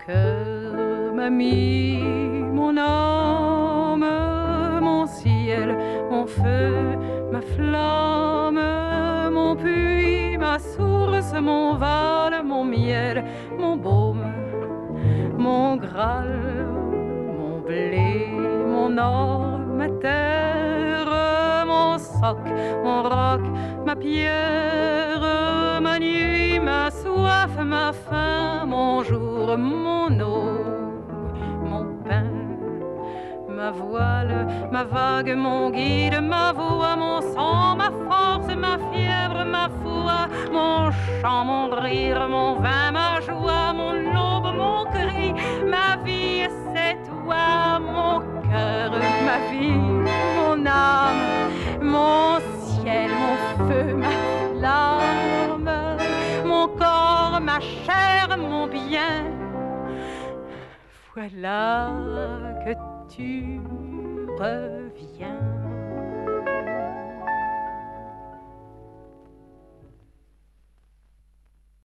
cœur m'a mis mon âme, mon ciel, mon feu, ma flamme, mon puits, ma source, mon val, mon miel, mon baume, mon graal, mon blé, mon or, ma terre, mon soc, mon roc, ma pierre, ma nuit, ma soif, ma faim, mon jour, mon eau, mon pain, ma voile, ma vague, mon guide, ma voix, mon sang, ma force, ma fièvre, ma foi, mon chant, mon rire, mon vin, ma joie, mon aube, mon cri, ma vie, c'est toi, mon cœur, ma vie, mon âme, mon ciel, mon feu, ma flamme, mon corps, ma chair, mon bien. Voilà que tu reviens.